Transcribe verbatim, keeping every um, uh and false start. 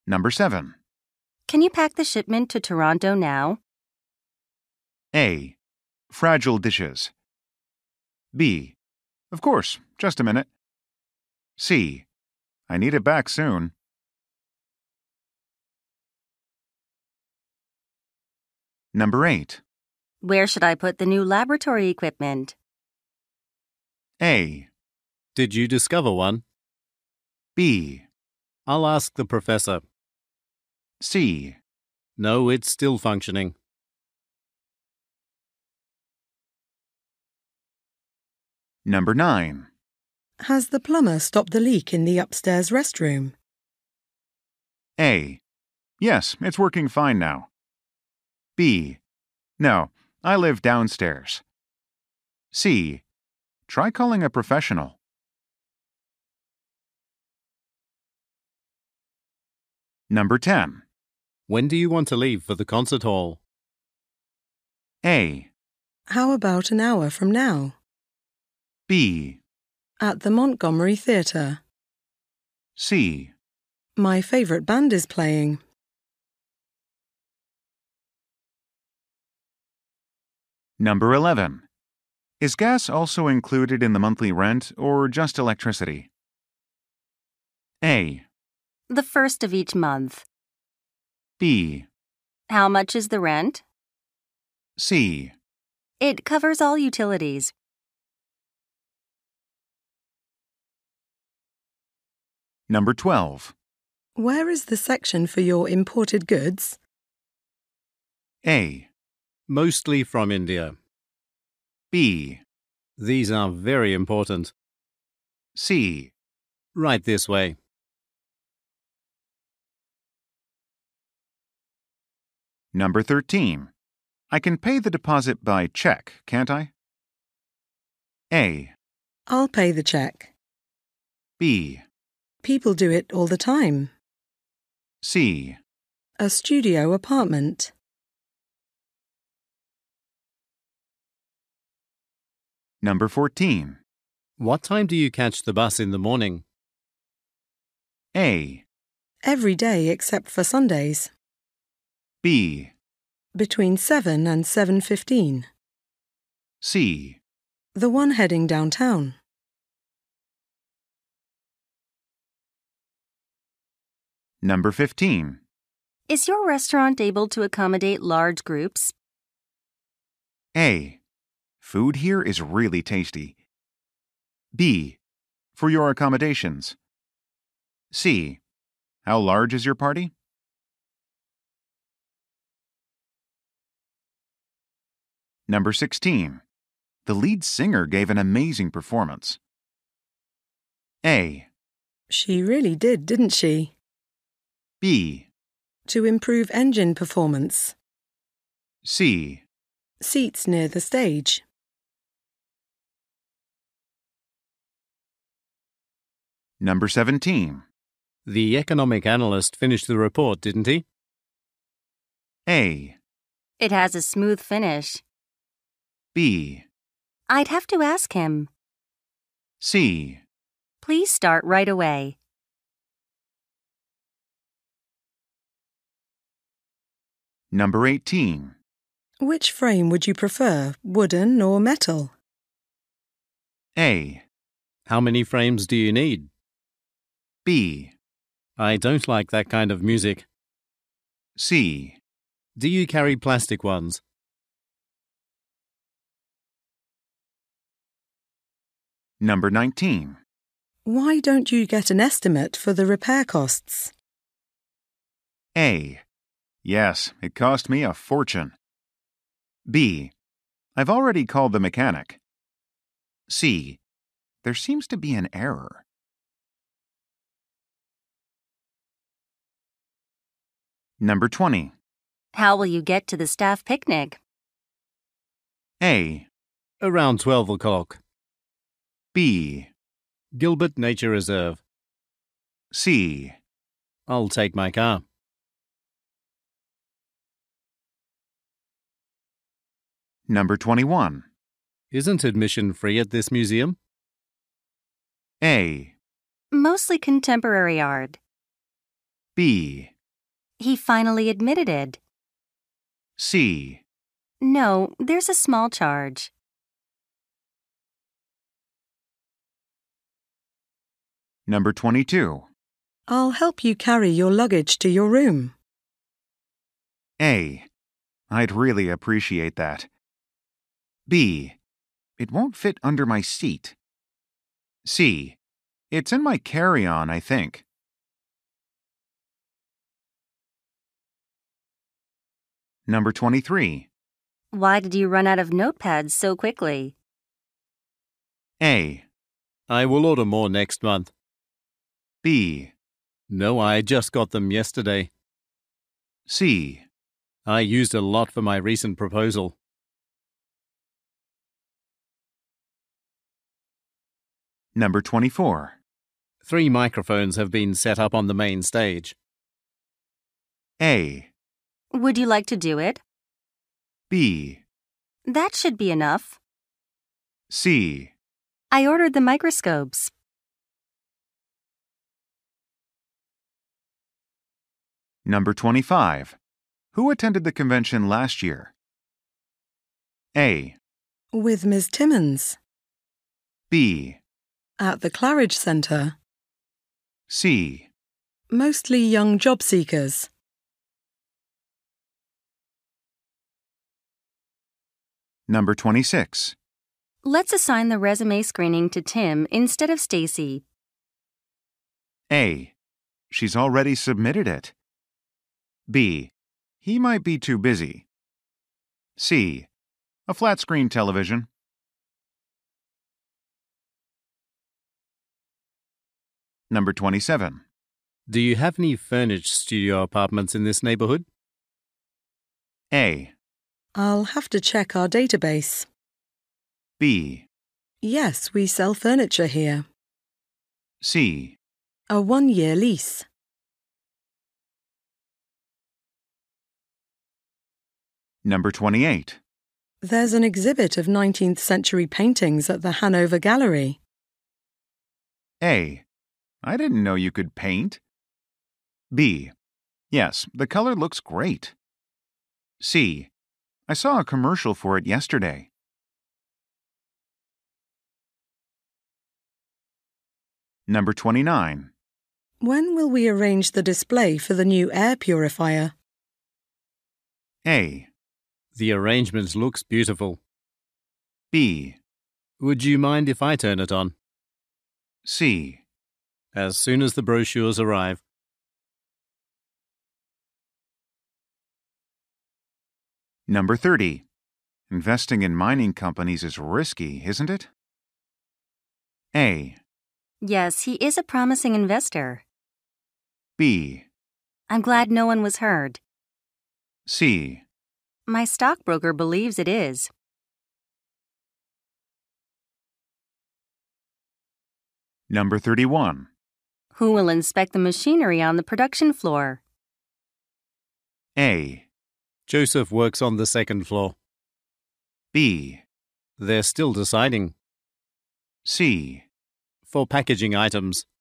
Number seven. Can you pack the shipment to Toronto now? A. Fragile dishes. B. Of course, just a minute. C. I need it back soon. Number eight. Where should I put the new laboratory equipment? A. Did you discover one? B. I'll ask the professor. C. No, it's still functioning. Number nine. Has the plumber stopped the leak in the upstairs restroom? A. Yes, it's working fine now. B. No, I live downstairs. C. Try calling a professional. Number ten. When do you want to leave for the concert hall? A. How about an hour from now? B. At the Montgomery Theatre. C. My favourite band is playing. Number eleven. Is gas also included in the monthly rent or just electricity? A. The first of each month. B. How much is the rent? C. It covers all utilities. Number twelve. Where is the section for your imported goods? A. Mostly from India. B. These are very important. C. Right this way. Number thirteen. I can pay the deposit by check, can't I? A. I'll pay the cheque. B. People do it all the time. C. A studio apartment. Number fourteen. What time do you catch the bus in the morning? A. Every day except for Sundays. B. Between seven and seven fifteen. C. The one heading downtown. Number fifteen. Is your restaurant able to accommodate large groups? A. Food here is really tasty. B. For your accommodations. C. How large is your party? Number sixteen. The lead singer gave an amazing performance. A. She really did, didn't she? B. To improve engine performance. C. Seats near the stage. Number seventeen. The economic analyst finished the report, didn't he? A. It has a smooth finish. B. I'd have to ask him. C. Please start right away. Number eighteen. Which frame would you prefer, wooden or metal? A. How many frames do you need? B. I don't like that kind of music. C. Do you carry plastic ones? Number nineteen. Why don't you get an estimate for the repair costs? A. Yes, it cost me a fortune. B. I've already called the mechanic. C. There seems to be an error. Number twenty. How will you get to the staff picnic? A. Around twelve o'clock. B. Gilbert Nature Reserve. C. I'll take my car. Number twenty-one. Isn't admission free at this museum? A. Mostly contemporary art. B. He finally admitted it. C. No, there's a small charge. Number twenty-two. I'll help you carry your luggage to your room. A. I'd really appreciate that. B. It won't fit under my seat. C. It's in my carry-on, I think. Number twenty-three. Why did you run out of notepads so quickly? A. I will order more next month. B. No, I just got them yesterday. C. I used a lot for my recent proposal. Number twenty-four. Three microphones have been set up on the main stage. A. Would you like to do it? B. That should be enough. C. I ordered the microscopes. Number twenty-five. Who attended the convention last year? A. With Miz Timmons. B. At the Claridge Centre. C. Mostly young job seekers. Number twenty-six. Let's assign the resume screening to Tim instead of Stacy. A. She's already submitted it. B. He might be too busy. C. A flat-screen television. Number twenty-seven. Do you have any furnished studio apartments in this neighborhood? A. I'll have to check our database. B. Yes, we sell furniture here. C. A one-year lease. Number twenty-eight. There's an exhibit of nineteenth century paintings at the Hanover Gallery. A. I didn't know you could paint. B. Yes, the color looks great. C. I saw a commercial for it yesterday. Number twenty-nine. When will we arrange the display for the new air purifier? A. The arrangement looks beautiful. B. Would you mind if I turn it on? C. As soon as the brochures arrive. Number thirty. Investing in mining companies is risky, isn't it? A. Yes, he is a promising investor. B. I'm glad no one was hurt. C. My stockbroker believes it is. Number thirty-one. Who will inspect the machinery on the production floor? A. Joseph works on the second floor. B. They're still deciding. C. For packaging items.